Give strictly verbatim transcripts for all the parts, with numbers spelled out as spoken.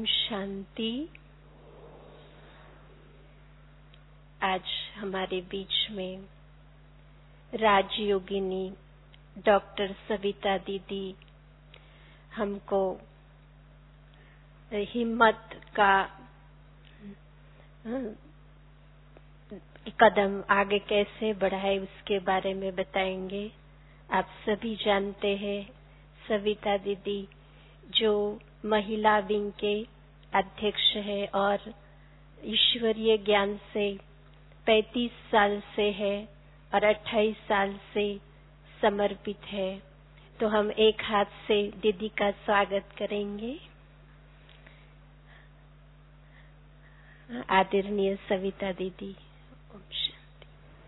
शांति। आज हमारे बीच में राजयोगिनी डॉक्टर सविता दीदी हमको हिम्मत का कदम आगे कैसे बढ़ाए उसके बारे में बताएंगे। आप सभी जानते हैं सविता दीदी जो महिला विंग के अध्यक्ष है और ईश्वरीय ज्ञान से पैंतीस साल से है और अट्ठाईस साल से समर्पित है। तो हम एक हाथ से दीदी का स्वागत करेंगे। आदरणीय सविता दीदी, ओम शांति।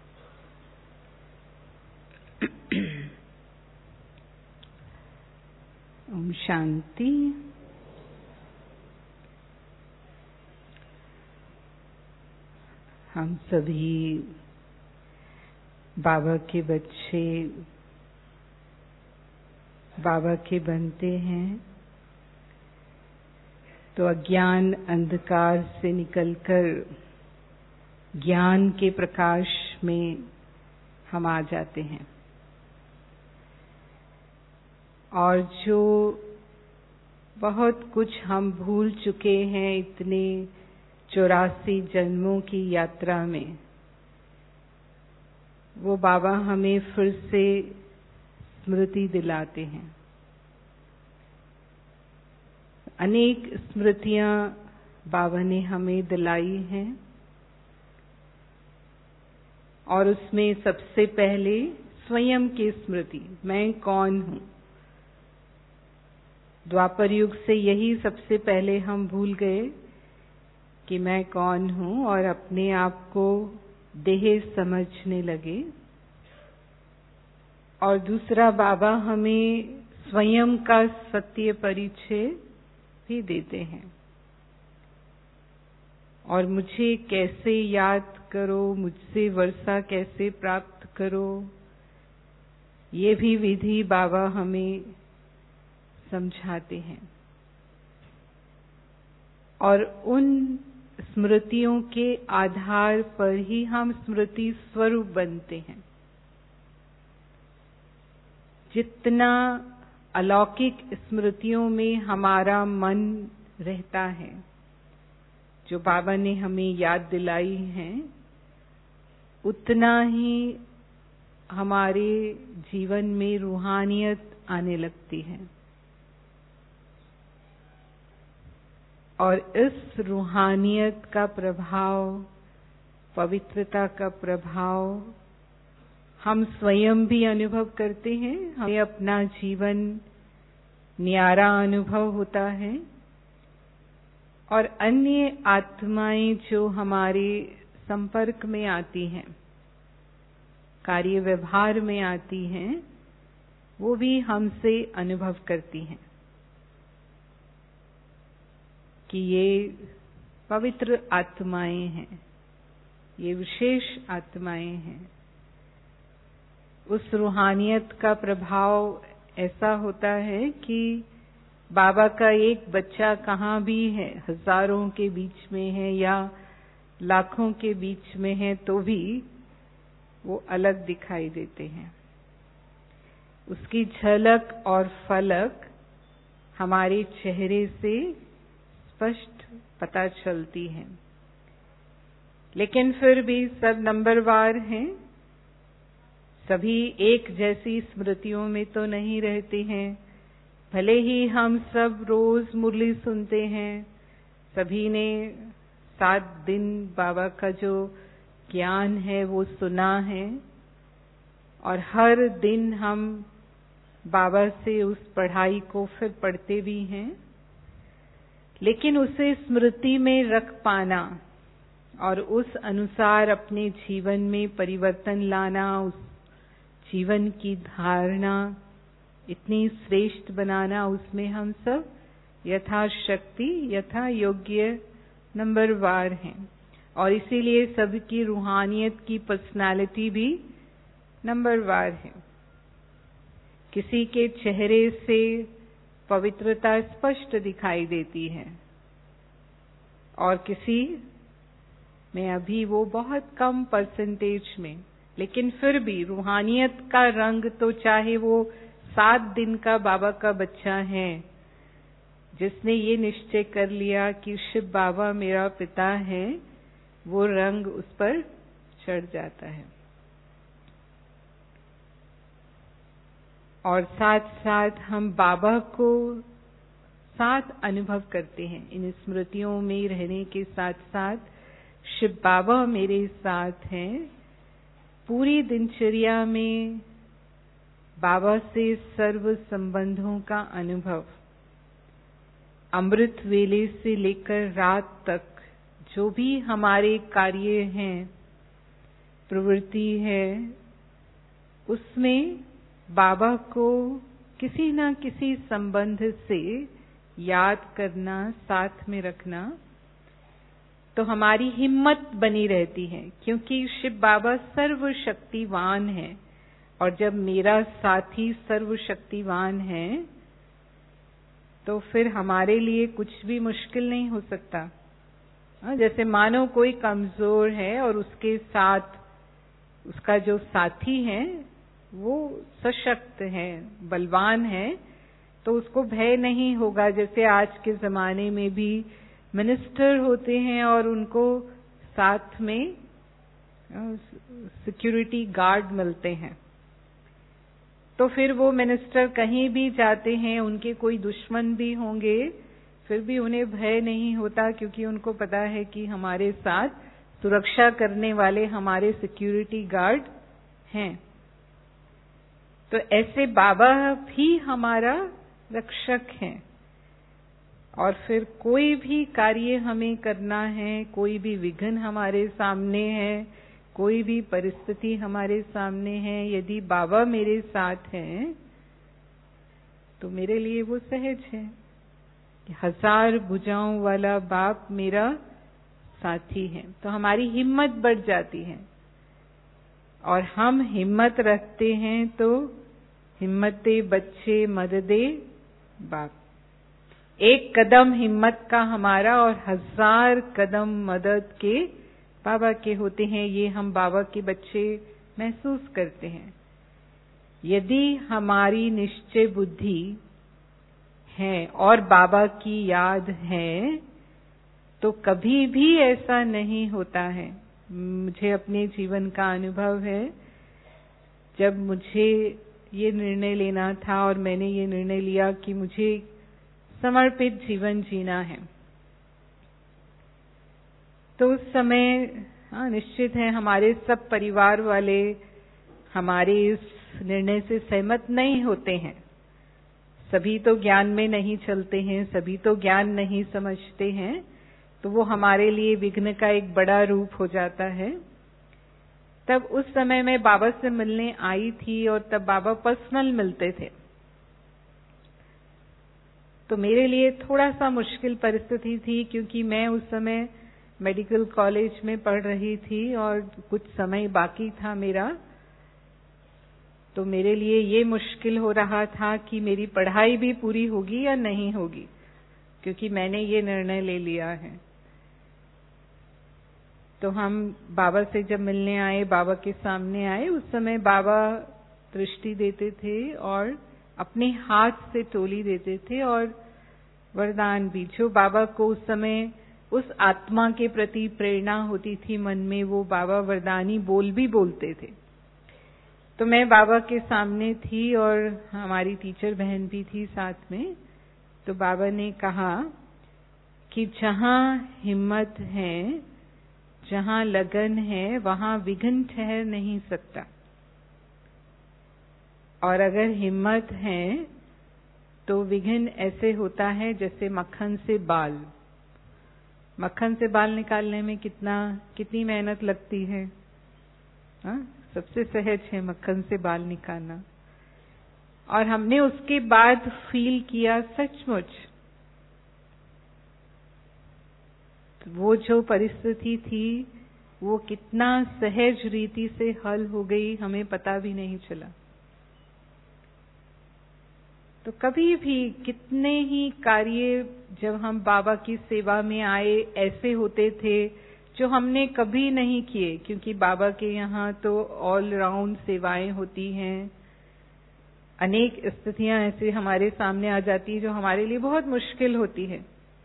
ओम शांति। हम सभी बाबा के बच्चे बाबा के बनते हैं तो अज्ञान अंधकार से निकलकर ज्ञान के प्रकाश में हम आ जाते हैं। और जो बहुत कुछ हम भूल चुके हैं इतने चौरासी जन्मों की यात्रा में, वो बाबा हमें फिर से स्मृति दिलाते हैं। अनेक स्मृतियां बाबा ने हमें दिलाई हैं और उसमें सबसे पहले स्वयं की स्मृति, मैं कौन हूं। द्वापर युग से यही सबसे पहले हम भूल गए कि मैं कौन हूं और अपने आप को देह समझने लगे। और दूसरा, बाबा हमें स्वयं का सत्य परिचय भी देते हैं और मुझे कैसे याद करो, मुझसे वर्षा कैसे प्राप्त करो, ये भी विधि बाबा हमें समझाते हैं। और उन स्मृतियों के आधार पर ही हम स्मृति स्वरूप बनते हैं। जितना अलौकिक स्मृतियों में हमारा मन रहता है, जो बाबा ने हमें याद दिलाई है, उतना ही हमारे जीवन में रूहानियत आने लगती है। और इस रूहानियत का प्रभाव, पवित्रता का प्रभाव हम स्वयं भी अनुभव करते हैं। हमें अपना जीवन न्यारा अनुभव होता है और अन्य आत्माएं जो हमारे संपर्क में आती हैं, कार्य व्यवहार में आती हैं, वो भी हमसे अनुभव करती हैं कि ये पवित्र आत्माएं हैं, ये विशेष आत्माएं हैं। उस रूहानियत का प्रभाव ऐसा होता है कि बाबा का एक बच्चा कहाँ भी है, हजारों के बीच में है या लाखों के बीच में है, तो भी वो अलग दिखाई देते हैं। उसकी झलक और फलक हमारे चेहरे से स्पष्ट पता चलती है। लेकिन फिर भी सब नंबरवार हैं, सभी एक जैसी स्मृतियों में तो नहीं रहते हैं। भले ही हम सब रोज मुरली सुनते हैं, सभी ने सात दिन बाबा का जो ज्ञान है वो सुना है और हर दिन हम बाबा से उस पढ़ाई को फिर पढ़ते भी हैं। लेकिन उसे स्मृति में रख पाना और उस अनुसार अपने जीवन में परिवर्तन लाना, उस जीवन की धारणा इतनी श्रेष्ठ बनाना, उसमें हम सब यथाशक्ति यथा योग्य नंबरवार हैं। और इसीलिए सबकी रूहानियत की पर्सनालिटी भी नंबरवार है। किसी के चेहरे से पवित्रता स्पष्ट दिखाई देती है, और किसी में अभी वो बहुत कम परसेंटेज में, लेकिन फिर भी रूहानियत का रंग तो, चाहे वो सात दिन का बाबा का बच्चा है जिसने ये निश्चय कर लिया कि शिव बाबा मेरा पिता है, वो रंग उस पर चढ़ जाता है। और साथ साथ हम बाबा को साथ अनुभव करते हैं। इन स्मृतियों में रहने के साथ साथ शिव बाबा मेरे साथ हैं। पूरी दिनचर्या में बाबा से सर्व संबंधों का अनुभव, अमृत वेले से लेकर रात तक जो भी हमारे कार्य हैं, प्रवृत्ति है, उसमें बाबा को किसी न किसी संबंध से याद करना, साथ में रखना, तो हमारी हिम्मत बनी रहती है। क्योंकि शिव बाबा सर्वशक्तिवान है, और जब मेरा साथी सर्वशक्तिवान है तो फिर हमारे लिए कुछ भी मुश्किल नहीं हो सकता। जैसे मानो कोई कमजोर है और उसके साथ उसका जो साथी है वो सशक्त है, बलवान है, तो उसको भय नहीं होगा। जैसे आज के जमाने में भी मिनिस्टर होते हैं और उनको साथ में सिक्योरिटी गार्ड मिलते हैं, तो फिर वो मिनिस्टर कहीं भी जाते हैं, उनके कोई दुश्मन भी होंगे, फिर भी उन्हें भय नहीं होता, क्योंकि उनको पता है कि हमारे साथ सुरक्षा करने वाले हमारे सिक्योरिटी गार्ड हैं। तो ऐसे बाबा भी हमारा रक्षक हैं। और फिर कोई भी कार्य हमें करना है, कोई भी विघ्न हमारे सामने है, कोई भी परिस्थिति हमारे सामने है, यदि बाबा मेरे साथ हैं तो मेरे लिए वो सहज है कि हजार भुजाओं वाला बाप मेरा साथी है। तो हमारी हिम्मत बढ़ जाती है, और हम हिम्मत रखते हैं तो हिम्मते बच्चे मददे बाप। एक कदम हिम्मत का हमारा और हजार कदम मदद के बाबा के होते हैं। ये हम बाबा के बच्चे महसूस करते हैं। यदि हमारी निश्चय बुद्धि है और बाबा की याद है तो कभी भी ऐसा नहीं होता है। मुझे अपने जीवन का अनुभव है, जब मुझे ये निर्णय लेना था और मैंने ये निर्णय लिया कि मुझे समर्पित जीवन जीना है, तो उस समय हाँ निश्चित है हमारे सब परिवार वाले हमारे इस निर्णय से सहमत नहीं होते हैं। सभी तो ज्ञान में नहीं चलते हैं, सभी तो ज्ञान नहीं समझते हैं, तो वो हमारे लिए विघ्न का एक बड़ा रूप हो जाता है। तब उस समय मैं बाबा से मिलने आई थी, और तब बाबा पर्सनल मिलते थे। तो मेरे लिए थोड़ा सा मुश्किल परिस्थिति थी, क्योंकि मैं उस समय मेडिकल कॉलेज में पढ़ रही थी और कुछ समय बाकी था मेरा। तो मेरे लिए ये मुश्किल हो रहा था कि मेरी पढ़ाई भी पूरी होगी या नहीं होगी, क्योंकि मैंने ये निर्णय ले लिया है। तो हम बाबा से जब मिलने आए, बाबा के सामने आए, उस समय बाबा दृष्टि देते थे और अपने हाथ से टोली देते थे और वरदान भी, जो बाबा को उस समय उस आत्मा के प्रति प्रेरणा होती थी मन में, वो बाबा वरदानी बोल भी बोलते थे। तो मैं बाबा के सामने थी और हमारी टीचर बहन भी थी साथ में। तो बाबा ने कहा कि जहां हिम्मत है, जहां लगन है, वहां विघ्न ठहर नहीं सकता। और अगर हिम्मत है तो विघ्न ऐसे होता है जैसे मक्खन से बाल। मक्खन से बाल निकालने में कितना कितनी मेहनत लगती है, हा? सबसे सहज है मक्खन से बाल निकालना। और हमने उसके बाद फील किया सचमुच वो जो परिस्थिति थी वो कितना सहज रीति से हल हो गई, हमें पता भी नहीं चला। तो कभी भी कितने ही कार्य जब हम बाबा की सेवा में आए ऐसे होते थे जो हमने कभी नहीं किए, क्योंकि बाबा के यहाँ तो ऑल राउंड सेवाएं होती हैं। अनेक स्थितियां ऐसे हमारे सामने आ जाती है जो हमारे लिए बहुत मुश्किल होती है।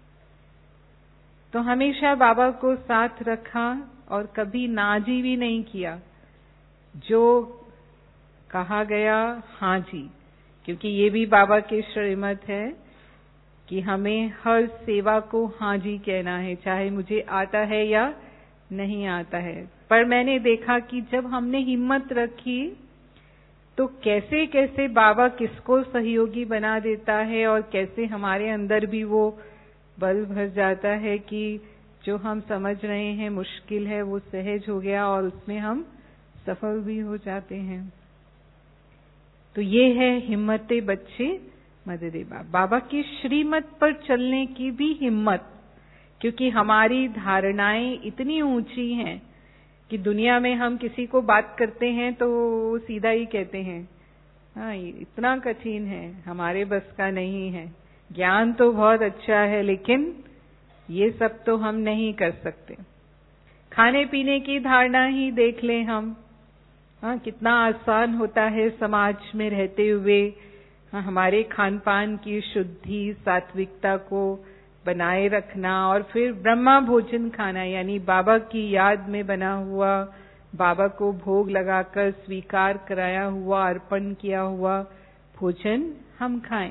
तो हमेशा बाबा को साथ रखा और कभी नाजी भी नहीं किया। जो कहा गया हाँ जी, क्योंकि ये भी बाबा के श्रीमत है कि हमें हर सेवा को हाँ जी कहना है, चाहे मुझे आता है या नहीं आता है। पर मैंने देखा कि जब हमने हिम्मत रखी तो कैसे कैसे बाबा किसको सहयोगी बना देता है और कैसे हमारे अंदर भी वो बल भर जाता है कि जो हम समझ रहे हैं मुश्किल है वो सहज हो गया और उसमें हम सफल भी हो जाते हैं। तो ये है हिम्मते बच्चे मददे बाबा, बाबा की श्रीमत पर चलने की भी हिम्मत, क्योंकि हमारी धारणाएं इतनी ऊंची हैं कि दुनिया में हम किसी को बात करते हैं तो वो सीधा ही कहते हैं हाँ इतना कठिन है, हमारे बस का नहीं है। ज्ञान तो बहुत अच्छा है लेकिन ये सब तो हम नहीं कर सकते। खाने पीने की धारणा ही देख लें हम, हाँ कितना आसान होता है समाज में रहते हुए हाँ, हमारे खान पान की शुद्धि सात्विकता को बनाए रखना और फिर ब्रह्मा भोजन खाना, यानी बाबा की याद में बना हुआ, बाबा को भोग लगाकर स्वीकार कराया हुआ, अर्पण किया हुआ भोजन हम खाएं।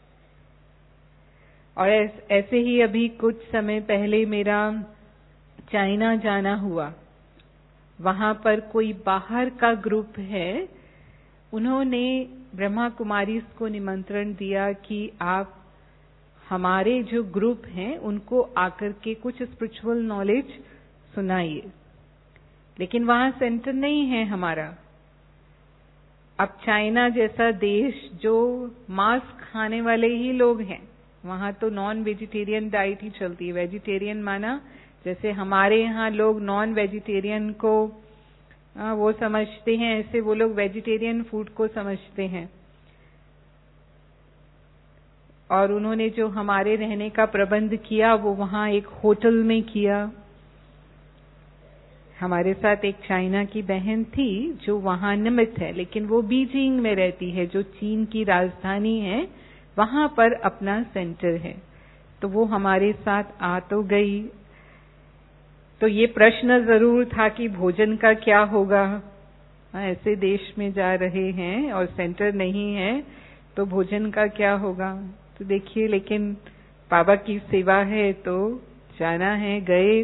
और ऐसे ही अभी कुछ समय पहले मेरा चाइना जाना हुआ। वहां पर कोई बाहर का ग्रुप है, उन्होंने ब्रह्मा कुमारीज को निमंत्रण दिया कि आप हमारे जो ग्रुप हैं उनको आकर के कुछ स्पिरिचुअल नॉलेज सुनाइए। लेकिन वहां सेंटर नहीं है हमारा। अब चाइना जैसा देश जो मांस खाने वाले ही लोग हैं, वहां तो नॉन वेजिटेरियन डाइट ही चलती है। वेजिटेरियन माना जैसे हमारे यहाँ लोग नॉन वेजिटेरियन को आ, वो समझते हैं, ऐसे वो लोग वेजिटेरियन फूड को समझते हैं। और उन्होंने जो हमारे रहने का प्रबंध किया वो वहां एक होटल में किया। हमारे साथ एक चाइना की बहन थी जो वहां निमित्त है, लेकिन वो बीजिंग में रहती है जो चीन की राजधानी है, वहां पर अपना सेंटर है। तो वो हमारे साथ आ तो गई। तो ये प्रश्न जरूर था कि भोजन का क्या होगा, ऐसे देश में जा रहे हैं और सेंटर नहीं है तो भोजन का क्या होगा। तो देखिए, लेकिन बाबा की सेवा है तो जाना है, गए।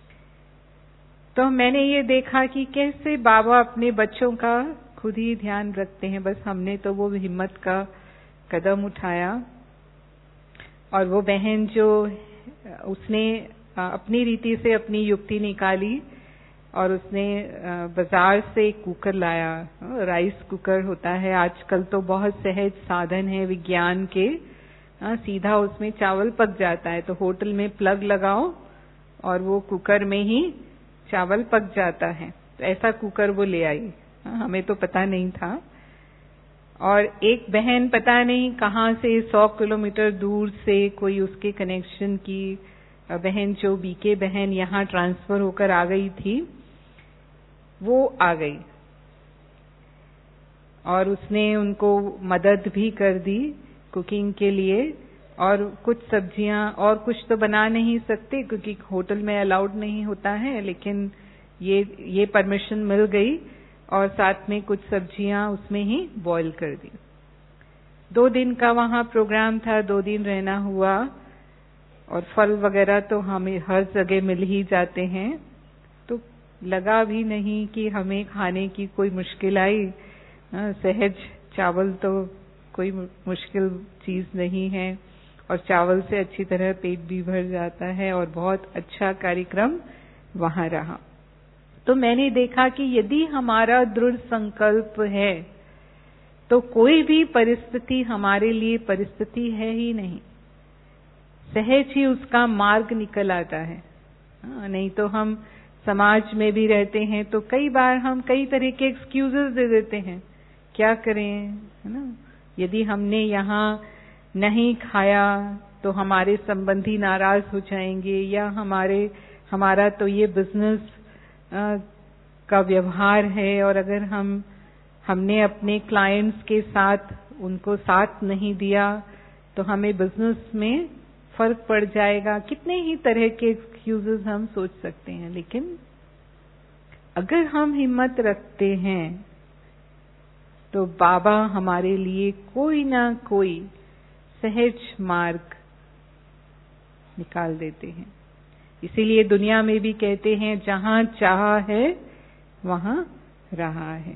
तो मैंने ये देखा कि कैसे बाबा अपने बच्चों का खुद ही ध्यान रखते हैं। बस हमने तो वो हिम्मत का कदम उठाया। और वो बहन जो उसने अपनी रीति से अपनी युक्ति निकाली और उसने बाजार से एक कुकर लाया, राइस कुकर होता है आजकल तो बहुत सहज साधन है विज्ञान के, सीधा उसमें चावल पक जाता है। तो होटल में प्लग लगाओ और वो कुकर में ही चावल पक जाता है। तो ऐसा कुकर वो ले आई, हमें तो पता नहीं था। और एक बहन पता नहीं कहाँ से सौ किलोमीटर दूर से कोई उसके कनेक्शन की बहन, जो बीके बहन यहाँ ट्रांसफर होकर आ गई थी, वो आ गई और उसने उनको मदद भी कर दी कुकिंग के लिए। और कुछ सब्जियां, और कुछ तो बना नहीं सकते क्योंकि होटल में अलाउड नहीं होता है, लेकिन ये ये परमिशन मिल गई और साथ में कुछ सब्जियां उसमें ही बॉईल कर दी। दो दिन का वहां प्रोग्राम था, दो दिन रहना हुआ। और फल वगैरह तो हमें हर जगह मिल ही जाते हैं, तो लगा भी नहीं कि हमें खाने की कोई मुश्किल आई। सहज चावल तो कोई मुश्किल चीज नहीं है और चावल से अच्छी तरह पेट भी भर जाता है। और बहुत अच्छा कार्यक्रम वहां रहा। तो मैंने देखा कि यदि हमारा दृढ़ संकल्प है तो कोई भी परिस्थिति हमारे लिए परिस्थिति है ही नहीं, सहज ही उसका मार्ग निकल आता है। नहीं तो हम समाज में भी रहते हैं तो कई बार हम कई तरह के एक्सक्यूजेस दे देते हैं, क्या करें, है ना, यदि हमने यहाँ नहीं खाया तो हमारे संबंधी नाराज हो जाएंगे, या हमारे हमारा तो ये बिजनेस का व्यवहार है और अगर हम हमने अपने क्लाइंट्स के साथ उनको साथ नहीं दिया तो हमें बिजनेस में फर्क पड़ जाएगा। कितने ही तरह के एक्सक्यूजेस हम सोच सकते हैं, लेकिन अगर हम हिम्मत रखते हैं तो बाबा हमारे लिए कोई ना कोई सहज मार्ग निकाल देते हैं। इसीलिए दुनिया में भी कहते हैं जहां चाह है वहां रहा है।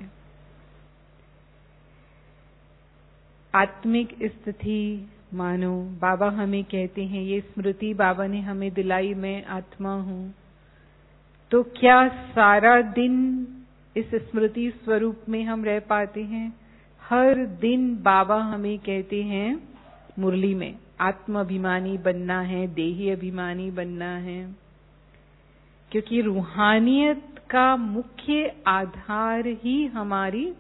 आत्मिक स्थिति मानो, बाबा हमें कहते हैं, ये स्मृति बाबा ने हमें दिलाई, मैं आत्मा हूं। तो क्या सारा दिन इस स्मृति स्वरूप में हम रह पाते हैं? हर दिन बाबा हमें कहते हैं मुरली में, आत्म अभिमानी बनना है, देही अभिमानी बनना है, क्योंकि रूहानियत का मुख्य आधार ही हमारी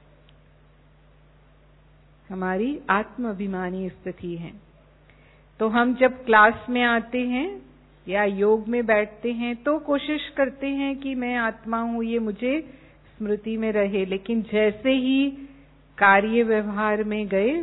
हमारी आत्म अभिमानी स्थिति है। तो हम जब क्लास में आते हैं या योग में बैठते हैं तो कोशिश करते हैं कि मैं आत्मा हूं, ये मुझे स्मृति में रहे, लेकिन जैसे ही कार्य व्यवहार में गए,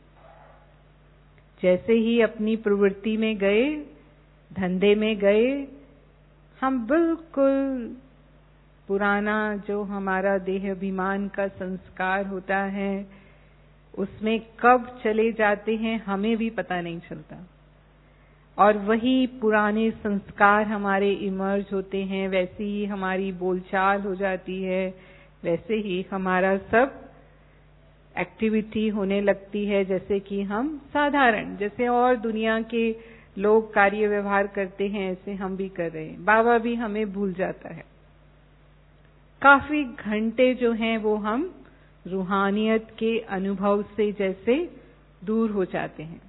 जैसे ही अपनी प्रवृत्ति में गए, धंधे में गए, हम बिल्कुल पुराना जो हमारा देह अभिमान का संस्कार होता है उसमें कब चले जाते हैं हमें भी पता नहीं चलता, और वही पुराने संस्कार हमारे इमर्ज होते हैं, वैसे ही हमारी बोलचाल हो जाती है, वैसे ही हमारा सब एक्टिविटी होने लगती है जैसे कि हम साधारण, जैसे और दुनिया के लोग कार्य व्यवहार करते हैं ऐसे हम भी कर रहे हैं। बाबा भी हमें भूल जाता है। काफी घंटे जो हैं वो हम रूहानियत के अनुभव से जैसे दूर हो जाते हैं।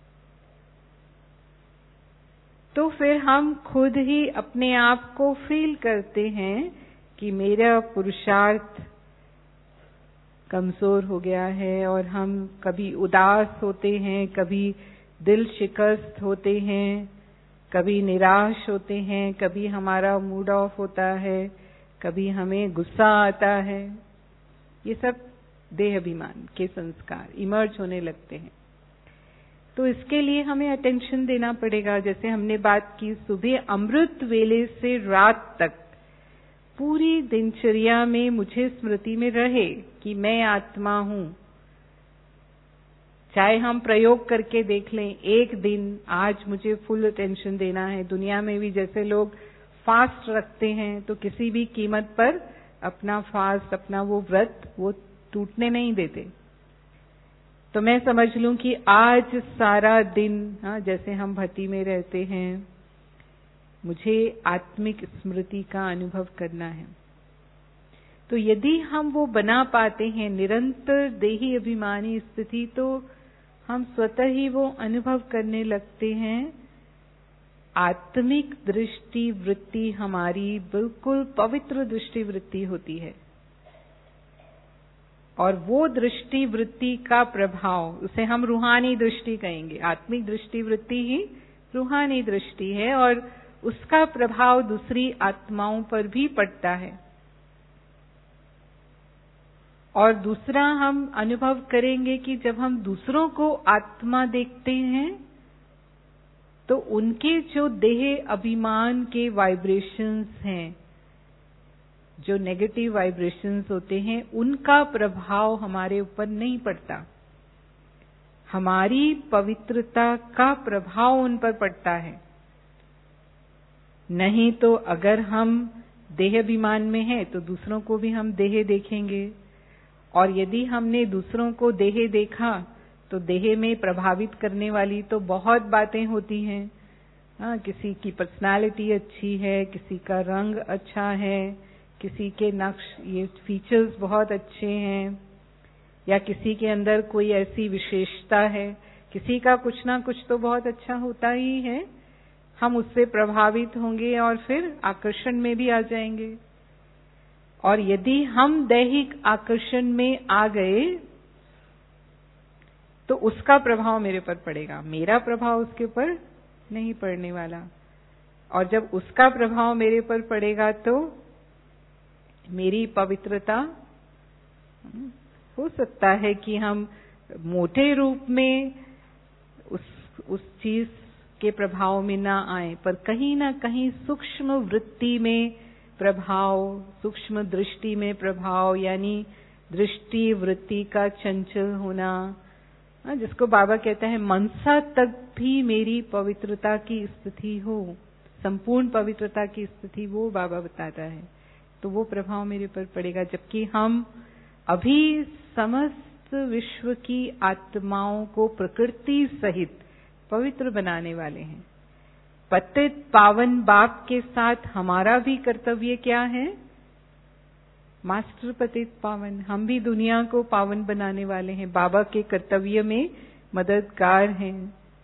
तो फिर हम खुद ही अपने आप को फील करते हैं कि मेरा पुरुषार्थ कमजोर हो गया है, और हम कभी उदास होते हैं, कभी दिल शिकस्त होते हैं, कभी निराश होते हैं, कभी हमारा मूड ऑफ होता है, कभी हमें गुस्सा आता है। ये सब देह अभिमान के संस्कार इमर्ज होने लगते हैं। तो इसके लिए हमें अटेंशन देना पड़ेगा। जैसे हमने बात की, सुबह अमृत वेले से रात तक पूरी दिनचर्या में मुझे स्मृति में रहे कि मैं आत्मा हूं। चाहे हम प्रयोग करके देख लें, एक दिन आज मुझे फुल अटेंशन देना है। दुनिया में भी जैसे लोग फास्ट रखते हैं तो किसी भी कीमत पर अपना फास्ट, अपना वो व्रत वो टूटने नहीं देते। तो मैं समझ लूं कि आज सारा दिन, हाँ, जैसे हम भक्ति में रहते हैं, मुझे आत्मिक स्मृति का अनुभव करना है। तो यदि हम वो बना पाते हैं निरंतर देही अभिमानी स्थिति, तो हम स्वतः ही वो अनुभव करने लगते हैं। आत्मिक दृष्टि वृत्ति हमारी बिल्कुल पवित्र दृष्टि वृत्ति होती है, और वो दृष्टि वृत्ति का प्रभाव, उसे हम रूहानी दृष्टि कहेंगे। आत्मिक दृष्टि वृत्ति ही रूहानी दृष्टि है, और उसका प्रभाव दूसरी आत्माओं पर भी पड़ता है। और दूसरा हम अनुभव करेंगे कि जब हम दूसरों को आत्मा देखते हैं तो उनके जो देह अभिमान के वाइब्रेशंस हैं, जो नेगेटिव वाइब्रेशंस होते हैं, उनका प्रभाव हमारे ऊपर नहीं पड़ता। हमारी पवित्रता का प्रभाव उन पर पड़ता है। नहीं तो अगर हम देह अभिमान में हैं तो दूसरों को भी हम देह देखेंगे, और यदि हमने दूसरों को देह देखा तो देह में प्रभावित करने वाली तो बहुत बातें होती हैं। हाँ, किसी की पर्सनालिटी अच्छी है, किसी का रंग अच्छा है, किसी के नक्श ये फीचर्स बहुत अच्छे हैं, या किसी के अंदर कोई ऐसी विशेषता है, किसी का कुछ ना कुछ तो बहुत अच्छा होता ही है। हम उससे प्रभावित होंगे और फिर आकर्षण में भी आ जाएंगे। और यदि हम दैहिक आकर्षण में आ गए तो उसका प्रभाव मेरे पर पड़ेगा, मेरा प्रभाव उसके ऊपर नहीं पड़ने वाला। और जब उसका प्रभाव मेरे पर पड़ेगा तो मेरी पवित्रता, हो सकता है कि हम मोटे रूप में उस उस चीज के प्रभाव में ना आए, पर कहीं ना कहीं सूक्ष्म वृत्ति में प्रभाव, सूक्ष्म दृष्टि में प्रभाव, यानी दृष्टि वृत्ति का चंचल होना, जिसको बाबा कहते हैं मनसा तक भी मेरी पवित्रता की स्थिति हो, संपूर्ण पवित्रता की स्थिति, वो बाबा बताता है। तो वो प्रभाव मेरे पर पड़ेगा। जबकि हम अभी समस्त विश्व की आत्माओं को प्रकृति सहित पवित्र बनाने वाले हैं। पतित पावन बाप के साथ हमारा भी कर्तव्य क्या है? मास्टर पतित पावन, हम भी दुनिया को पावन बनाने वाले हैं, बाबा के कर्तव्य में मददगार हैं।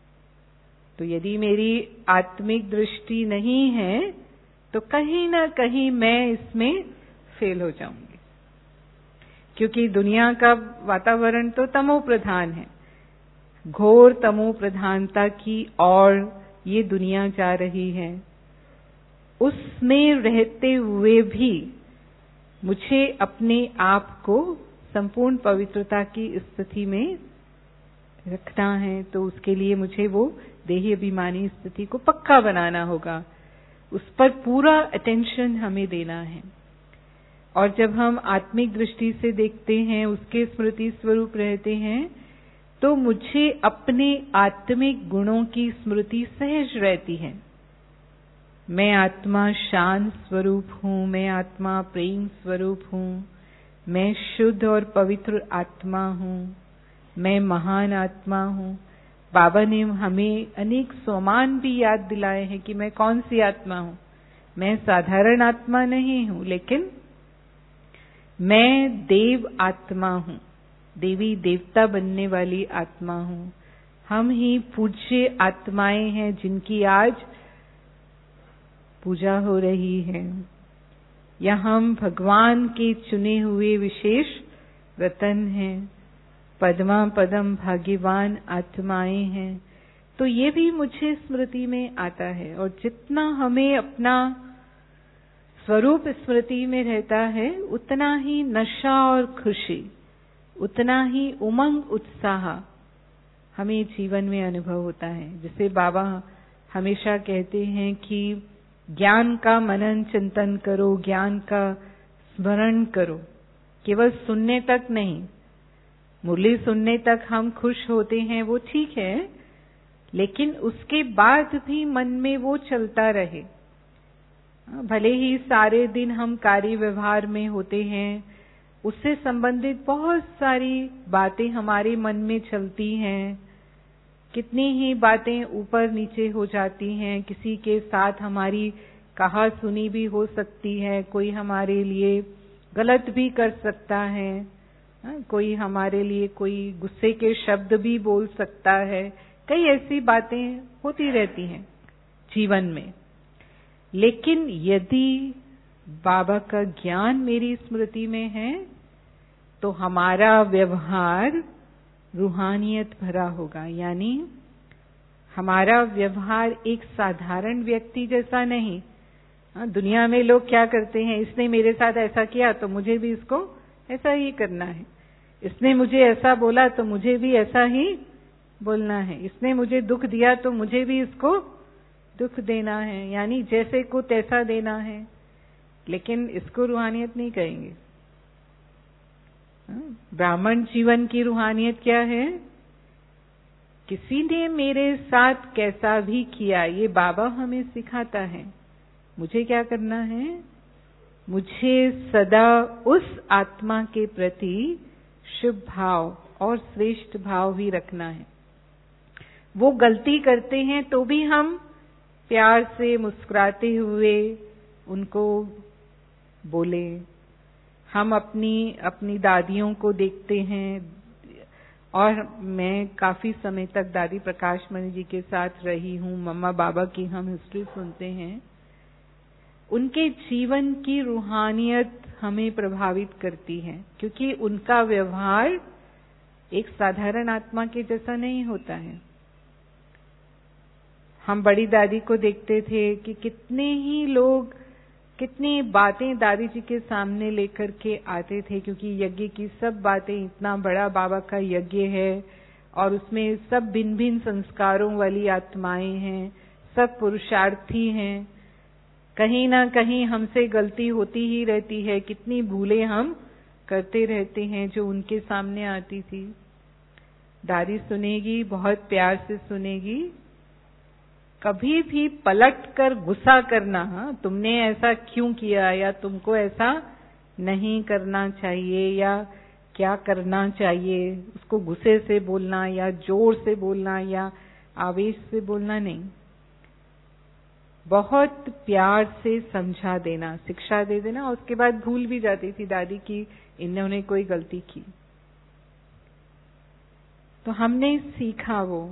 तो यदि मेरी आत्मिक दृष्टि नहीं है तो कहीं ना कहीं मैं इसमें फेल हो जाऊंगी, क्योंकि दुनिया का वातावरण तो तमो प्रधान है, घोर तमो प्रधानता की ओर ये दुनिया जा रही है। उसमें रहते हुए भी मुझे अपने आप को संपूर्ण पवित्रता की स्थिति में रखना है। तो उसके लिए मुझे वो देही अभिमानी स्थिति को पक्का बनाना होगा, उस पर पूरा अटेंशन हमें देना है। और जब हम आत्मिक दृष्टि से देखते हैं, उसके स्मृति स्वरूप रहते हैं, तो मुझे अपने आत्मिक गुणों की स्मृति सहज रहती है। मैं आत्मा शांत स्वरूप हूँ, मैं आत्मा प्रेम स्वरूप हूँ, मैं शुद्ध और पवित्र आत्मा हूँ, मैं महान आत्मा हूँ। बाबा ने हमें अनेक स्वमान भी याद दिलाए हैं कि मैं कौन सी आत्मा हूँ। मैं साधारण आत्मा नहीं हूँ, लेकिन मैं देव आत्मा हूँ, देवी देवता बनने वाली आत्मा हूँ। हम ही पूज्य आत्माएं हैं जिनकी आज पूजा हो रही है, या हम भगवान के चुने हुए विशेष रतन हैं, पद्मा पदम भाग्यवान आत्माएं हैं। तो ये भी मुझे स्मृति में आता है। और जितना हमें अपना स्वरूप स्मृति में रहता है, उतना ही नशा और खुशी, उतना ही उमंग उत्साह हमें जीवन में अनुभव होता है। जैसे बाबा हमेशा कहते हैं कि ज्ञान का मनन चिंतन करो, ज्ञान का स्मरण करो, केवल सुनने तक नहीं। मुरली सुनने तक हम खुश होते हैं, वो ठीक है, लेकिन उसके बाद भी मन में वो चलता रहे। भले ही सारे दिन हम कार्य व्यवहार में होते हैं, उससे संबंधित बहुत सारी बातें हमारे मन में चलती हैं, कितनी ही बातें ऊपर नीचे हो जाती हैं, किसी के साथ हमारी कहा सुनी भी हो सकती है, कोई हमारे लिए गलत भी कर सकता है, कोई हमारे लिए कोई गुस्से के शब्द भी बोल सकता है। कई ऐसी बातें होती रहती हैं जीवन में। लेकिन यदि बाबा का ज्ञान मेरी स्मृति में है तो हमारा व्यवहार रूहानियत भरा होगा। यानी हमारा व्यवहार एक साधारण व्यक्ति जैसा नहीं। दुनिया में लोग क्या करते हैं, इसने मेरे साथ ऐसा किया तो मुझे भी इसको ऐसा ही करना है, इसने मुझे ऐसा बोला तो मुझे भी ऐसा ही बोलना है, इसने मुझे दुख दिया तो मुझे भी इसको दुख देना है, यानी जैसे को तैसा देना है। लेकिन इसको रूहानियत नहीं कहेंगे। ब्राह्मण जीवन की रूहानियत क्या है? किसी ने मेरे साथ कैसा भी किया, ये बाबा हमें सिखाता है। मुझे क्या करना है? मुझे सदा उस आत्मा के प्रति शुभ भाव और श्रेष्ठ भाव ही रखना है। वो गलती करते हैं तो भी हम प्यार से मुस्कुराते हुए उनको बोले। हम अपनी अपनी दादियों को देखते हैं, और मैं काफी समय तक दादी प्रकाश मणि जी के साथ रही हूँ, मम्मा बाबा की हम हिस्ट्री सुनते हैं। उनके जीवन की रूहानियत हमें प्रभावित करती है, क्योंकि उनका व्यवहार एक साधारण आत्मा के जैसा नहीं होता है। हम बड़ी दादी को देखते थे कि कितने ही लोग कितनी बातें दादी जी के सामने लेकर के आते थे, क्योंकि यज्ञ की सब बातें, इतना बड़ा बाबा का यज्ञ है और उसमें सब भिन्न भिन्न संस्कारों वाली आत्माएं हैं, सब पुरुषार्थी हैं। कहीं ना कहीं हमसे गलती होती ही रहती है, कितनी भूलें हम करते रहते हैं जो उनके सामने आती थी। दादी सुनेगी, बहुत प्यार से सुनेगी, कभी भी पलट कर गुस्सा करना, हाँ तुमने ऐसा क्यों किया, या तुमको ऐसा नहीं करना चाहिए, या क्या करना चाहिए, उसको गुस्से से बोलना या जोर से बोलना या आवेश से बोलना नहीं। बहुत प्यार से समझा देना, शिक्षा दे देना, और उसके बाद भूल भी जाती थी दादी की इन्होंने कोई गलती की। तो हमने सीखा वो,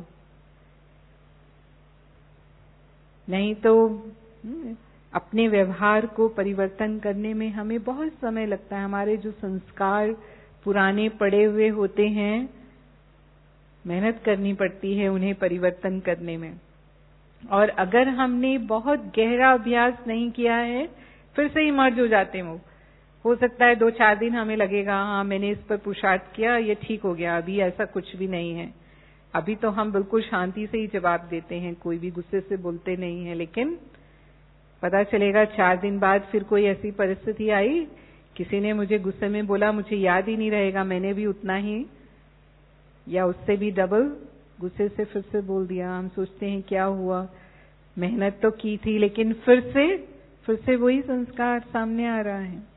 नहीं तो अपने व्यवहार को परिवर्तन करने में हमें बहुत समय लगता है। हमारे जो संस्कार पुराने पड़े हुए होते हैं, मेहनत करनी पड़ती है उन्हें परिवर्तन करने में। और अगर हमने बहुत गहरा अभ्यास नहीं किया है, फिर से ही मर्ज हो जाते हैं वो। हो सकता है दो चार दिन हमें लगेगा हाँ मैंने इस पर पुरुषार्थ किया, ये ठीक हो गया, अभी ऐसा कुछ भी नहीं है। अभी तो हम बिल्कुल शांति से ही जवाब देते हैं, कोई भी गुस्से से बोलते नहीं है। लेकिन पता चलेगा चार दिन बाद फिर कोई ऐसी परिस्थिति आई, किसी ने मुझे गुस्से में बोला, मुझे याद ही नहीं रहेगा, मैंने भी उतना ही या उससे भी डबल गुस्से से फिर से बोल दिया। हम सोचते हैं क्या हुआ, मेहनत तो की थी, लेकिन फिर से फिर से वही संस्कार सामने आ रहा है।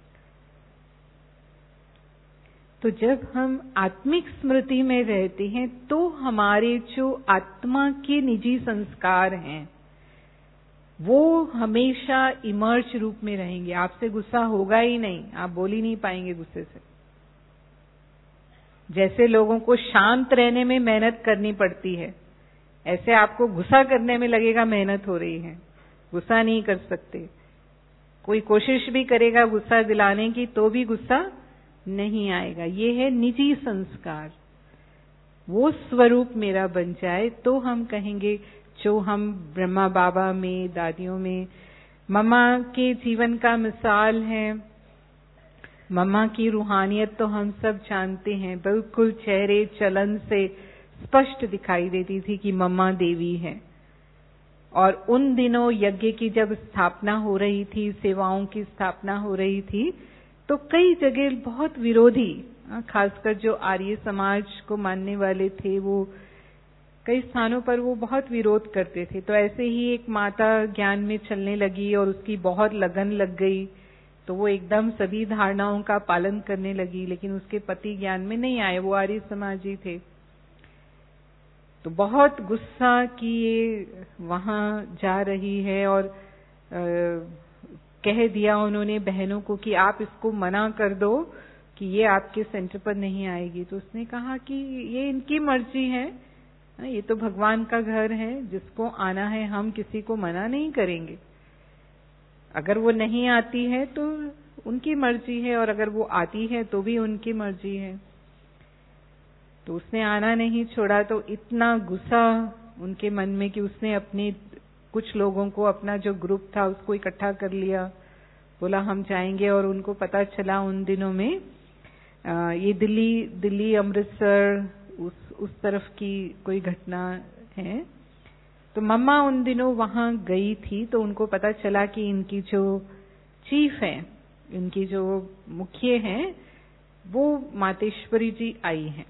तो जब हम आत्मिक स्मृति में रहते हैं तो हमारे जो आत्मा के निजी संस्कार हैं वो हमेशा इमर्ज रूप में रहेंगे। आपसे गुस्सा होगा ही नहीं, आप बोल ही नहीं पाएंगे गुस्से से। जैसे लोगों को शांत रहने में मेहनत करनी पड़ती है, ऐसे आपको गुस्सा करने में लगेगा मेहनत हो रही है, गुस्सा नहीं कर सकते। कोई कोशिश भी करेगा गुस्सा दिलाने की तो भी गुस्सा नहीं आएगा। ये है निजी संस्कार। वो स्वरूप मेरा बन जाए तो हम कहेंगे, जो हम ब्रह्मा बाबा में, दादियों में, मम्मा के जीवन का मिसाल है। मम्मा की रूहानियत तो हम सब जानते हैं, बिल्कुल चेहरे चलन से स्पष्ट दिखाई देती थी कि मम्मा देवी है। और उन दिनों यज्ञ की जब स्थापना हो रही थी, सेवाओं की स्थापना हो रही थी, तो कई जगह बहुत विरोधी, खासकर जो आर्य समाज को मानने वाले थे, वो कई स्थानों पर वो बहुत विरोध करते थे। तो ऐसे ही एक माता ज्ञान में चलने लगी और उसकी बहुत लगन लग गई, तो वो एकदम सभी धारणाओं का पालन करने लगी, लेकिन उसके पति ज्ञान में नहीं आए, वो आर्य समाजी थे। तो बहुत गुस्सा कि ये वहां जा रही है, और आ, कह दिया उन्होंने बहनों को कि आप इसको मना कर दो कि ये आपके सेंटर पर नहीं आएगी। तो उसने कहा कि ये इनकी मर्जी है, ये तो भगवान का घर है, जिसको आना है हम किसी को मना नहीं करेंगे। अगर वो नहीं आती है तो उनकी मर्जी है, और अगर वो आती है तो भी उनकी मर्जी है। तो उसने आना नहीं छोड़ा। तो इतना गुस्सा उनके मन में कि उसने अपने कुछ लोगों को, अपना जो ग्रुप था उसको इकट्ठा कर लिया, बोला हम जाएंगे। और उनको पता चला उन दिनों में आ, ये दिल्ली दिल्ली अमृतसर उस उस तरफ की कोई घटना है। तो मम्मा उन दिनों वहां गई थी, तो उनको पता चला कि इनकी जो चीफ है, इनकी जो मुखिया हैं, वो मातेश्वरी जी आई हैं।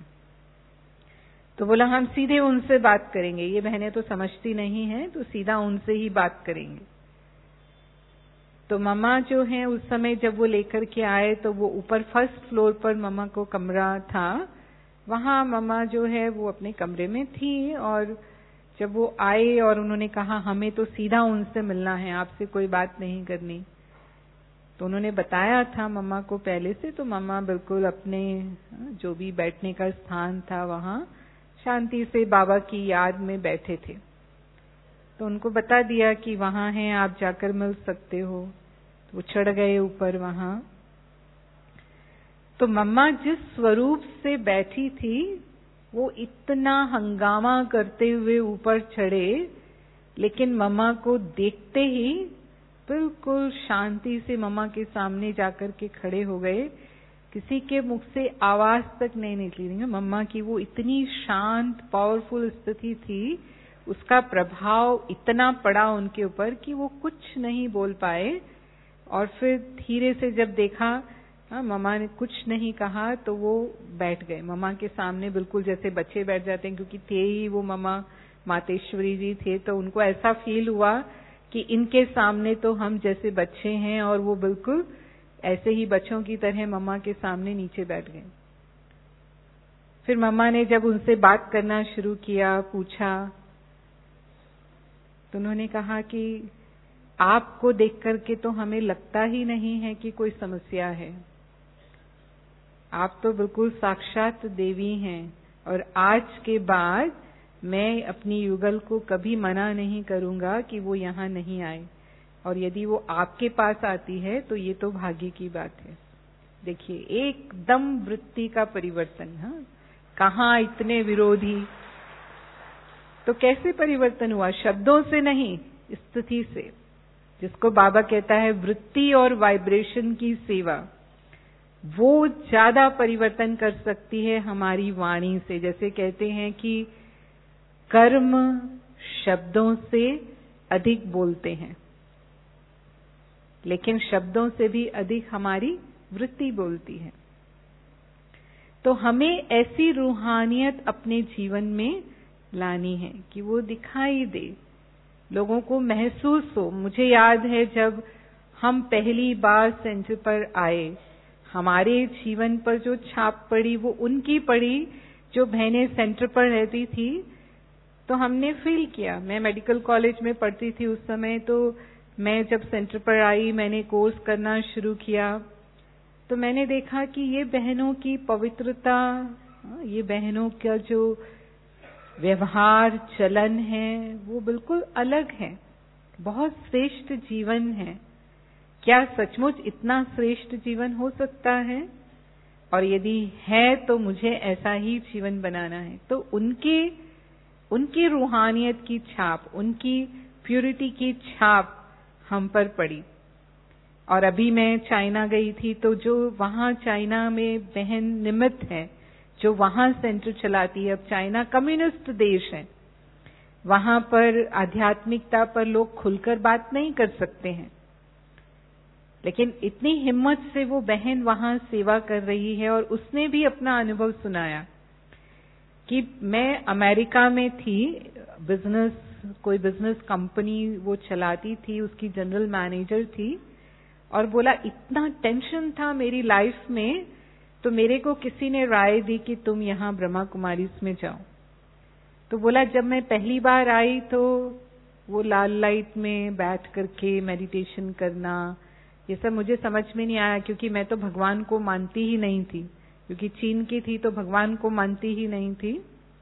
तो बोला हम सीधे उनसे बात करेंगे, ये बहनें तो समझती नहीं हैं, तो सीधा उनसे ही बात करेंगे। तो मम्मा जो है उस समय जब वो लेकर के आए, तो वो ऊपर फर्स्ट फ्लोर पर मम्मा को कमरा था, वहां मम्मा जो है वो अपने कमरे में थी। और जब वो आए और उन्होंने कहा हमें तो सीधा उनसे मिलना है, आपसे कोई बात नहीं करनी, तो उन्होंने बताया था मम्मा को पहले से। तो मम्मा बिल्कुल अपने जो भी बैठने का स्थान था वहां शांति से बाबा की याद में बैठे थे। तो उनको बता दिया कि वहां हैं, आप जाकर मिल सकते हो। तो वो चढ़ गए ऊपर वहां। तो मम्मा जिस स्वरूप से बैठी थी वो इतना हंगामा करते हुए ऊपर चढ़े, लेकिन मम्मा को देखते ही बिल्कुल शांति से मम्मा के सामने जाकर के खड़े हो गए। किसी के मुख से आवाज तक नहीं निकली। मम्मा की वो इतनी शांत पावरफुल स्थिति थी, उसका प्रभाव इतना पड़ा उनके ऊपर कि वो कुछ नहीं बोल पाए। और फिर धीरे से जब देखा मम्मा ने कुछ नहीं कहा तो वो बैठ गए मम्मा के सामने, बिल्कुल जैसे बच्चे बैठ जाते हैं, क्योंकि थे ही वो मम्मा मातेश्वरी जी थे, तो उनको ऐसा फील हुआ कि इनके सामने तो हम जैसे बच्चे हैं, और वो बिल्कुल ऐसे ही बच्चों की तरह मम्मा के सामने नीचे बैठ गए। फिर मम्मा ने जब उनसे बात करना शुरू किया, पूछा, तो उन्होंने कहा कि आपको देख करके तो हमें लगता ही नहीं है कि कोई समस्या है, आप तो बिल्कुल साक्षात देवी हैं, और आज के बाद मैं अपनी युगल को कभी मना नहीं करूंगा कि वो यहाँ नहीं आए, और यदि वो आपके पास आती है तो ये तो भाग्य की बात है। देखिए एकदम वृत्ति का परिवर्तन। हाँ, कहाँ इतने विरोधी, तो कैसे परिवर्तन हुआ? शब्दों से नहीं, स्थिति से, जिसको बाबा कहता है वृत्ति और वाइब्रेशन की सेवा, वो ज्यादा परिवर्तन कर सकती है हमारी वाणी से। जैसे कहते हैं कि कर्म शब्दों से अधिक बोलते हैं, लेकिन शब्दों से भी अधिक हमारी वृत्ति बोलती है। तो हमें ऐसी रूहानियत अपने जीवन में लानी है कि वो दिखाई दे, लोगों को महसूस हो। मुझे याद है जब हम पहली बार सेंटर पर आए, हमारे जीवन पर जो छाप पड़ी वो उनकी पड़ी जो बहनें सेंटर पर रहती थी। तो हमने फील किया, मैं मेडिकल कॉलेज में पढ़ती थी उस समय, तो मैं जब सेंटर पर आई, मैंने कोर्स करना शुरू किया, तो मैंने देखा कि ये बहनों की पवित्रता, ये बहनों का जो व्यवहार चलन है वो बिल्कुल अलग है, बहुत श्रेष्ठ जीवन है। क्या सचमुच इतना श्रेष्ठ जीवन हो सकता है? और यदि है तो मुझे ऐसा ही जीवन बनाना है। तो उनके उनकी रूहानियत की छाप, उनकी प्यूरिटी की छाप हम पर पड़ी। और अभी मैं चाइना गई थी, तो जो वहां चाइना में बहन निमित्त है, जो वहां सेंटर चलाती है, अब चाइना कम्युनिस्ट देश है, वहां पर आध्यात्मिकता पर लोग खुलकर बात नहीं कर सकते हैं, लेकिन इतनी हिम्मत से वो बहन वहां सेवा कर रही है। और उसने भी अपना अनुभव सुनाया कि मैं अमेरिका में थी, बिजनेस, कोई बिजनेस कंपनी वो चलाती थी, उसकी जनरल मैनेजर थी, और बोला इतना टेंशन था मेरी लाइफ में, तो मेरे को किसी ने राय दी कि तुम यहाँ ब्रह्मा कुमारीज में जाओ। तो बोला जब मैं पहली बार आई तो वो लाल लाइट में बैठ करके मेडिटेशन करना, ये सब मुझे समझ में नहीं आया, क्योंकि मैं तो भगवान को मानती ही नहीं थी, क्योंकि चीन की थी तो भगवान को मानती ही नहीं थी।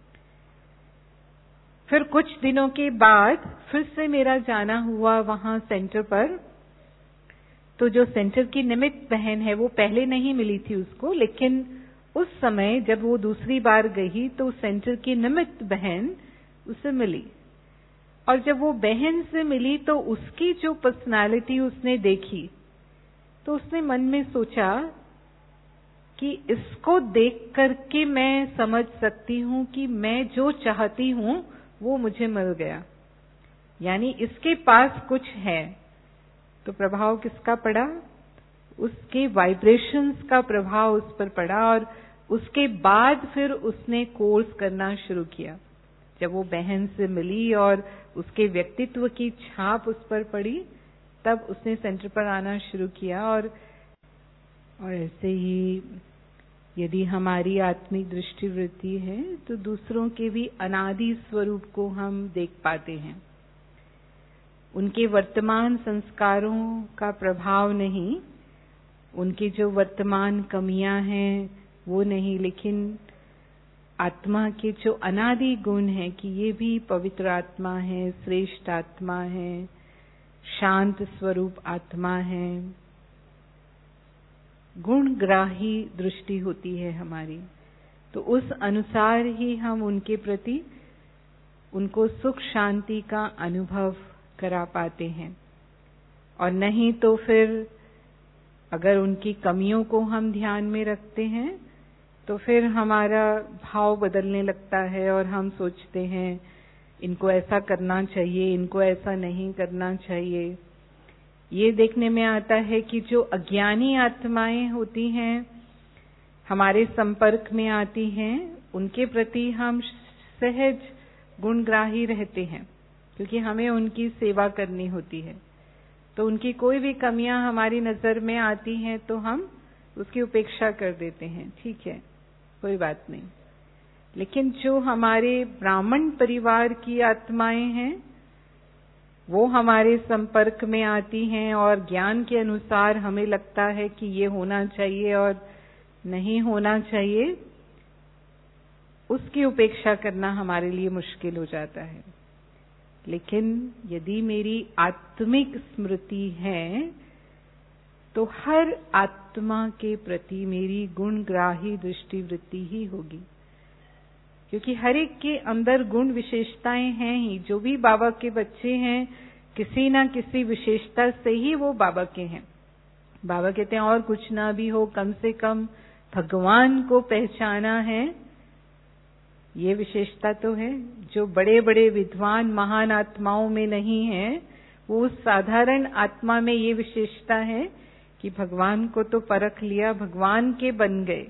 फिर कुछ दिनों के बाद फिर से मेरा जाना हुआ वहां सेंटर पर, तो जो सेंटर की निमित्त बहन है वो पहले नहीं मिली थी उसको, लेकिन उस समय जब वो दूसरी बार गई तो सेंटर की निमित्त बहन उससे मिली। और जब वो बहन से मिली तो उसकी जो पर्सनालिटी उसने देखी, तो उसने मन में सोचा कि इसको देख करके मैं समझ सकती हूं कि मैं जो चाहती हूं वो मुझे मिल गया, यानी इसके पास कुछ है। तो प्रभाव किसका पड़ा? उसके वाइब्रेशंस का प्रभाव उस पर पड़ा। और उसके बाद फिर उसने कोर्स करना शुरू किया। जब वो बहन से मिली और उसके व्यक्तित्व की छाप उस पर पड़ी, तब उसने सेंटर पर आना शुरू किया। और और ऐसे ही यदि हमारी आत्मिक दृष्टिवृत्ति है तो दूसरों के भी अनादि स्वरूप को हम देख पाते हैं। उनके वर्तमान संस्कारों का प्रभाव नहीं, उनकी जो वर्तमान कमियां हैं वो नहीं, लेकिन आत्मा के जो अनादि गुण है कि ये भी पवित्र आत्मा है, श्रेष्ठ आत्मा है, शांत स्वरूप आत्मा है। गुणग्राही दृष्टि होती है हमारी, तो उस अनुसार ही हम उनके प्रति उनको सुख शांति का अनुभव करा पाते हैं। और नहीं तो फिर अगर उनकी कमियों को हम ध्यान में रखते हैं तो फिर हमारा भाव बदलने लगता है और हम सोचते हैं इनको ऐसा करना चाहिए, इनको ऐसा नहीं करना चाहिए। ये देखने में आता है कि जो अज्ञानी आत्माएं होती हैं, हमारे संपर्क में आती हैं, उनके प्रति हम सहज गुणग्राही रहते हैं, क्योंकि हमें उनकी सेवा करनी होती है। तो उनकी कोई भी कमियां हमारी नजर में आती हैं तो हम उसकी उपेक्षा कर देते हैं, ठीक है, कोई बात नहीं। लेकिन जो हमारे ब्राह्मण परिवार की आत्माएं हैं, वो हमारे संपर्क में आती हैं और ज्ञान के अनुसार हमें लगता है कि ये होना चाहिए और नहीं होना चाहिए, उसकी उपेक्षा करना हमारे लिए मुश्किल हो जाता है। लेकिन यदि मेरी आत्मिक स्मृति है तो हर आत्मा के प्रति मेरी गुणग्राही दृष्टि वृत्ति ही होगी, क्योंकि हर एक के अंदर गुण विशेषताएं हैं ही। जो भी बाबा के बच्चे हैं, किसी ना किसी विशेषता से ही वो बाबा के हैं। बाबा कहते हैं और कुछ ना भी हो, कम से कम भगवान को पहचाना है, ये विशेषता तो है। जो बड़े बड़े विद्वान महान आत्माओं में नहीं है, वो उस साधारण आत्मा में ये विशेषता है कि भगवान को तो परख लिया, भगवान के बन गए।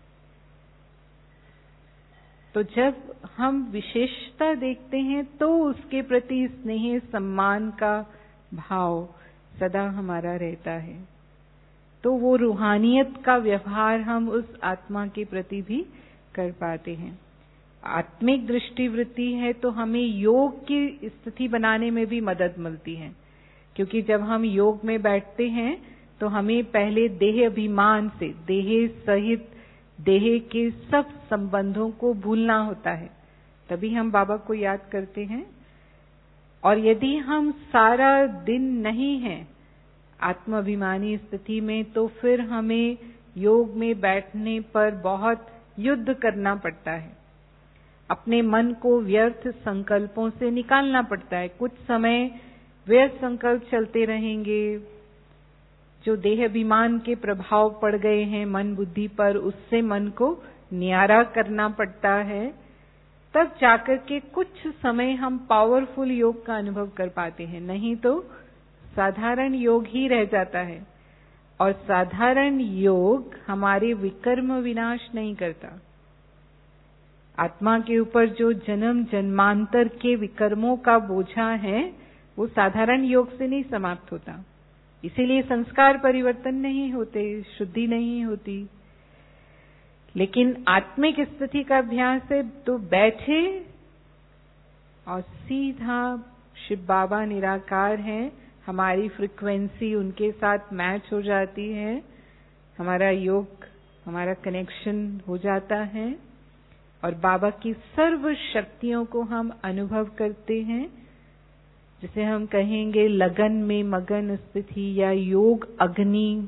तो जब हम विशेषता देखते हैं तो उसके प्रति स्नेह सम्मान का भाव सदा हमारा रहता है, तो वो रूहानियत का व्यवहार हम उस आत्मा के प्रति भी कर पाते हैं। आत्मिक दृष्टि वृत्ति है तो हमें योग की स्थिति बनाने में भी मदद मिलती है, क्योंकि जब हम योग में बैठते हैं तो हमें पहले देह अभिमान से, देह सहित देह के सब संबंधों को भूलना होता है, तभी हम बाबा को याद करते हैं। और यदि हम सारा दिन नहीं हैं आत्माभिमानी स्थिति में, तो फिर हमें योग में बैठने पर बहुत युद्ध करना पड़ता है, अपने मन को व्यर्थ संकल्पों से निकालना पड़ता है। कुछ समय व्यर्थ संकल्प चलते रहेंगे, जो देह अभिमान के प्रभाव पड़ गए हैं मन बुद्धि पर, उससे मन को न्यारा करना पड़ता है, तब जाकर के कुछ समय हम पावरफुल योग का अनुभव कर पाते हैं। नहीं तो साधारण योग ही रह जाता है, और साधारण योग हमारे विकर्म विनाश नहीं करता। आत्मा के ऊपर जो जन्म जन्मांतर के विकर्मों का बोझा है, वो साधारण योग से नहीं समाप्त होता, इसीलिए संस्कार परिवर्तन नहीं होते, शुद्धि नहीं होती। लेकिन आत्मिक स्थिति का अभ्यास है तो बैठे और सीधा शिव बाबा निराकार हैं, हमारी फ्रीक्वेंसी उनके साथ मैच हो जाती है, हमारा योग, हमारा कनेक्शन हो जाता है और बाबा की सर्व शक्तियों को हम अनुभव करते हैं, जिसे हम कहेंगे लगन में मगन स्थिति या योग अग्नि,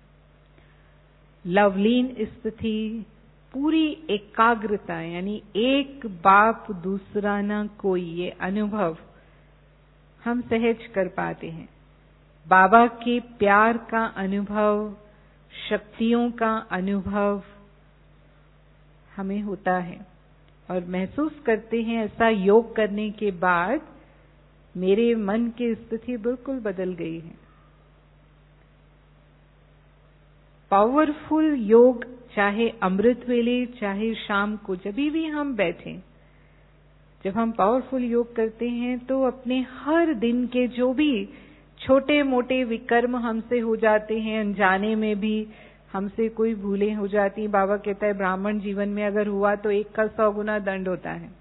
लवलीन स्थिति, पूरी एकाग्रता, यानी एक बाप दूसरा ना कोई, ये अनुभव हम सहज कर पाते हैं। बाबा के प्यार का अनुभव, शक्तियों का अनुभव हमें होता है और महसूस करते हैं ऐसा योग करने के बाद मेरे मन की स्थिति बिल्कुल बदल गई है। पावरफुल योग चाहे अमृत वेले चाहे शाम को, जब भी हम बैठें, जब हम पावरफुल योग करते हैं तो अपने हर दिन के जो भी छोटे मोटे विकर्म हमसे हो जाते हैं, अनजाने में भी हमसे कोई भूलें हो जाती, बाबा कहता है ब्राह्मण जीवन में अगर हुआ तो एक का सौ गुना दंड होता है।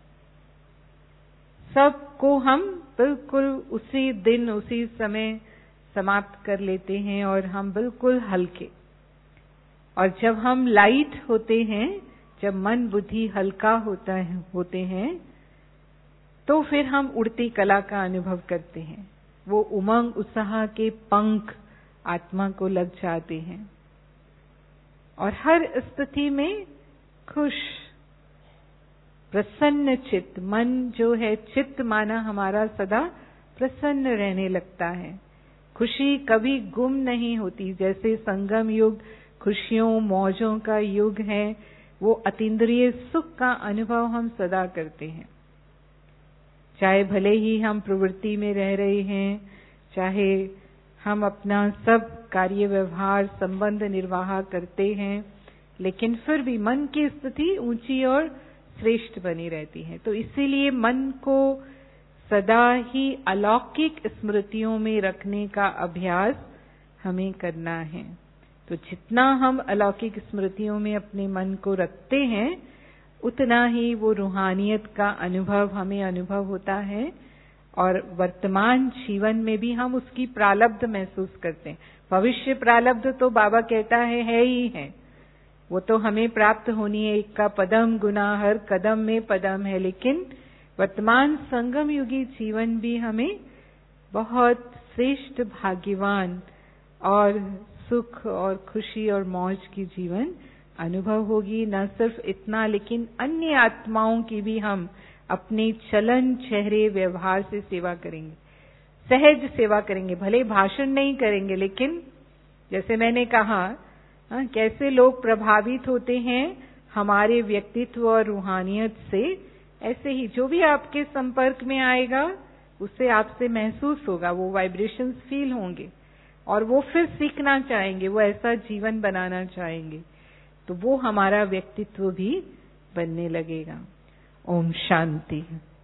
सबको हम बिल्कुल उसी दिन उसी समय समाप्त कर लेते हैं और हम बिल्कुल हल्के। और जब हम लाइट होते हैं, जब मन बुद्धि हल्का होता है होते हैं तो फिर हम उड़ती कला का अनुभव करते हैं। वो उमंग उत्साह के पंख आत्मा को लग जाते हैं। और हर स्थिति में खुश, प्रसन्न चित्त। मन जो है, चित्त माना हमारा सदा प्रसन्न रहने लगता है। खुशी कभी गुम नहीं होती। जैसे संगम युग खुशियों मौजों का युग है, वो अतीन्द्रिय सुख का अनुभव हम सदा करते हैं। चाहे भले ही हम प्रवृत्ति में रह रहे हैं, चाहे हम अपना सब कार्य व्यवहार संबंध निर्वाह करते हैं, लेकिन फिर भी मन की स्थिति ऊंची और श्रेष्ठ बनी रहती है। तो इसीलिए मन को सदा ही अलौकिक स्मृतियों में रखने का अभ्यास हमें करना है। तो जितना हम अलौकिक स्मृतियों में अपने मन को रखते हैं, उतना ही वो रूहानियत का अनुभव हमें अनुभव होता है, और वर्तमान जीवन में भी हम उसकी प्रारब्ध महसूस करते हैं। भविष्य प्रारब्ध तो बाबा कहता है है ही है, वो तो हमें प्राप्त होनी है। एक का पदम गुना हर कदम में पदम है। लेकिन वर्तमान संगम युगी जीवन भी हमें बहुत श्रेष्ठ भाग्यवान और सुख और खुशी और मौज की जीवन अनुभव होगी। न सिर्फ इतना, लेकिन अन्य आत्माओं की भी हम अपने चलन चेहरे व्यवहार से सेवा करेंगे, सहज सेवा करेंगे। भले भाषण नहीं करेंगे, लेकिन जैसे मैंने कहा, हाँ, कैसे लोग प्रभावित होते हैं हमारे व्यक्तित्व और रूहानियत से, ऐसे ही जो भी आपके संपर्क में आएगा उससे आपसे महसूस होगा, वो वाइब्रेशंस फील होंगे, और वो फिर सीखना चाहेंगे, वो ऐसा जीवन बनाना चाहेंगे, तो वो हमारा व्यक्तित्व भी बनने लगेगा। ओम शांति।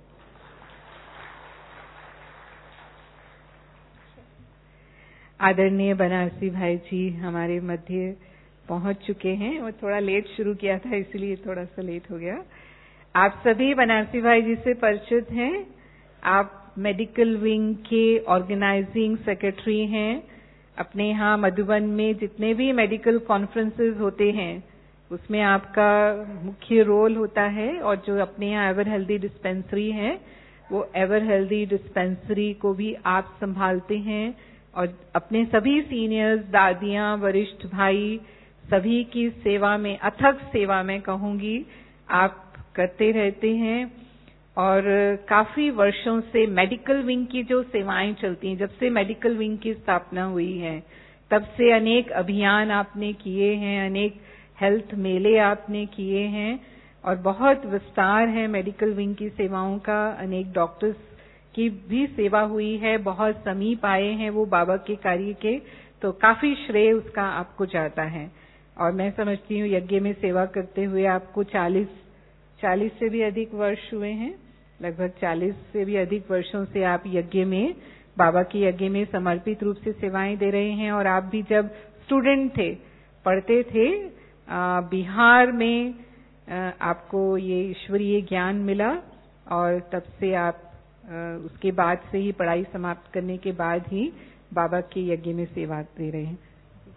आदरणीय बनारसी भाई जी हमारे मध्य पहुंच चुके हैं, और थोड़ा लेट शुरू किया था इसलिए थोड़ा सा लेट हो गया। आप सभी बनारसी भाई जी से परिचित हैं। आप मेडिकल विंग के ऑर्गेनाइजिंग सेक्रेटरी हैं। अपने यहाँ मधुबन में जितने भी मेडिकल कॉन्फ्रेंसेस होते हैं उसमें आपका मुख्य रोल होता है, और जो अपने यहाँ एवर हेल्दी डिस्पेंसरी है, वो एवर हेल्दी डिस्पेंसरी को भी आप संभालते हैं, और अपने सभी सीनियर्स, दादियाँ, वरिष्ठ भाई सभी की सेवा में, अथक सेवा में कहूंगी, आप करते रहते हैं। और काफी वर्षों से मेडिकल विंग की जो सेवाएं चलती हैं, जब से मेडिकल विंग की स्थापना हुई है तब से अनेक अभियान आपने किए हैं, अनेक हेल्थ मेले आपने किए हैं, और बहुत विस्तार है मेडिकल विंग की सेवाओं का। अनेक डॉक्टर्स की भी सेवा हुई है, बहुत समीप आए हैं वो बाबा के कार्य के, तो काफी श्रेय उसका आपको जाता है। और मैं समझती हूँ यज्ञ में सेवा करते हुए आपको चालीस चालीस से भी अधिक वर्ष हुए हैं, लगभग चालीस से भी अधिक वर्षों से आप यज्ञ में, बाबा के यज्ञ में समर्पित रूप से सेवाएं दे रहे हैं। और आप भी जब स्टूडेंट थे, पढ़ते थे, आ, बिहार में आ, आपको ये ईश्वरीय ज्ञान मिला, और तब से आप आ, उसके बाद से ही पढ़ाई समाप्त करने के बाद ही बाबा के यज्ञ में सेवा दे रहे हैं।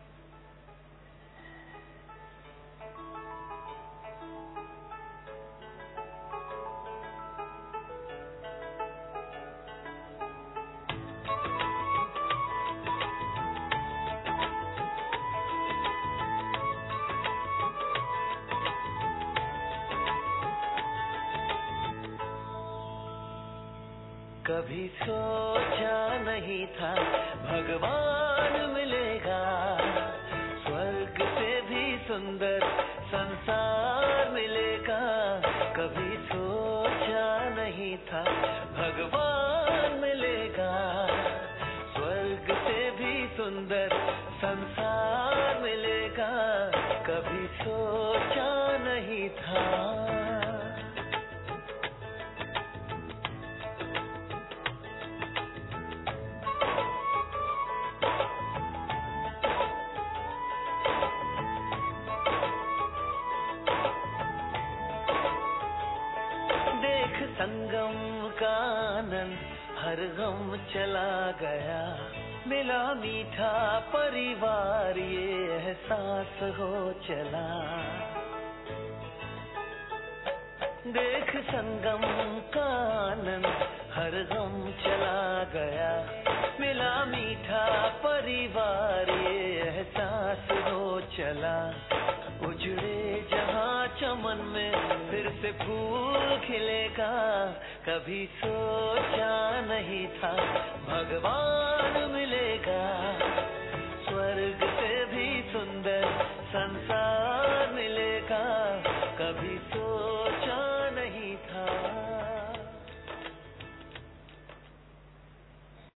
कभी सोचा नहीं था भगवान मिलेगा, स्वर्ग से भी सुंदर संसार मिलेगा। कभी सोचा नहीं था भगवान मिलेगा, स्वर्ग से भी सुंदर संसार मिलेगा। कभी सोचा नहीं था। संगम का आनंद हर गम चला गया, मिला मीठा परिवार ये एहसास हो चला। देख संगम का आनंद हर गम चला गया, मिला मीठा परिवार ये एहसास हो चला। चमन में फिर से फूल खिलेगा। कभी सोचा नहीं था भगवान मिलेगा। स्वर्ग से भी सुंदर संसार मिलेगा। कभी